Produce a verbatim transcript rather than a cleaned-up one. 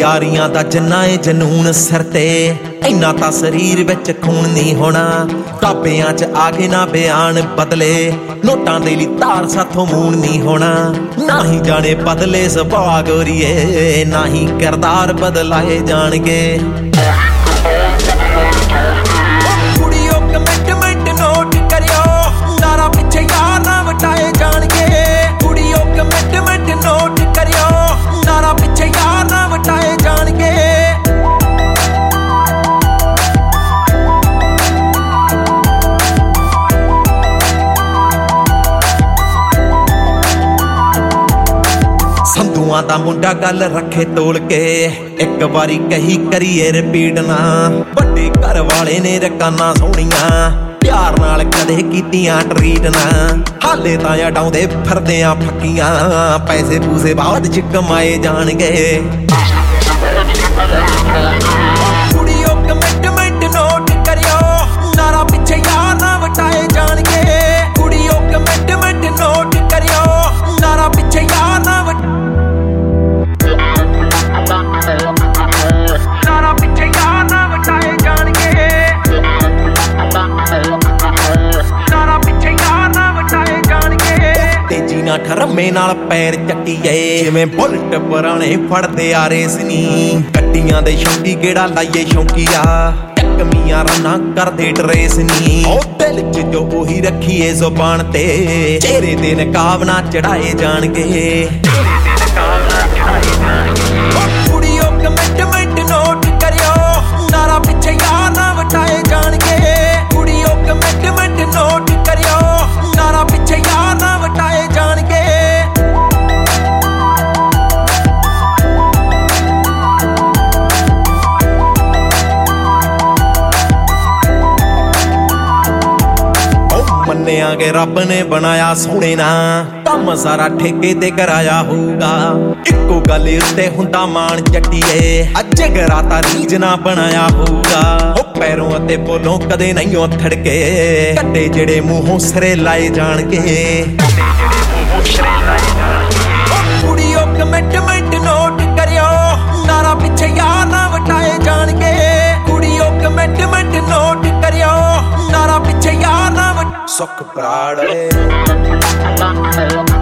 यारियां दा जिन्ना ए जनून सिर ते इन्ना तां शरीर विच खून नहीं होना। ढाबियां च आगे ना बयान बदले नोटां दे लई तार साथों मून नहीं होना। ना ही जाने बदले सुभाऽ गोरीए ना ही किरदार बदलाए जाणगे। कुड़ियो कमिटमेंट नोट करियो नारा पिछे यार ना वटाए जाणगे। कुड़ियो कमिटमेंट नोट करियो नारा पिछे यार ना वटाए जाणगे। संधुआं दा मुंडा गल रखे तोल के एक बारी कही करिए रिपीट ना। वड्डे घर वाले ने रकाना सोहणियां प्यार नाल कदे कीतियां ट्रीट ना। हाले तां अडाउंदे फिरदे आ फक्कियां पैसे पूसे बाद च कमाए जाणगे। कुड़ियो कमिटमेंट नोट करियो नारा पिछे यार ना वटाए जाणगे। कुड़ियो कमिटमेंट नोट करियो नारा पिछे यार ना वट नारा पिछे यार ना वटाए जाणगे। नारा पिछे यार ना वटाए जाणगे। तेजी ना ठरमे नाल पैर चट्टीए जिवें बुलट पुराने फड़दे आ रेस नी। गड्डियां दे शौकी गेड़ा लाइए शौकीआ टकमियां रना करदे ट्रेस नी। ओ दिल च जो ओही रखीए जुबान ते चेहरे ते नकाब ना चढ़ाए जाणगे। कुड़ियो कमिटमेंट नोट करियो नारा पिछे यार ना वटाए जाणगे। कुड़ियो कमिटमेंट नोट करियो नारा पिछे यार ना वटाए जाणगे। मन्निया के रब ने बनाया सोहणे ना काम सारा ठेके ते कराया होगा। इक्को गल उत्ते हुंदा मान जट्टीए अज गराता रीज ना बनाया होगा। ओ पैरों अते बोलों कदे नहीं थड़के कड्डे जेड़े मूहों सिरे लाए जाणगे। कुड़ियो कमिटमेंट नोट करियो नारा पिछे यार ना वटाए जाणगे। कुड़ियो कमिटमेंट नोट करियो नारा पिछे यार ना वट सुख प्राण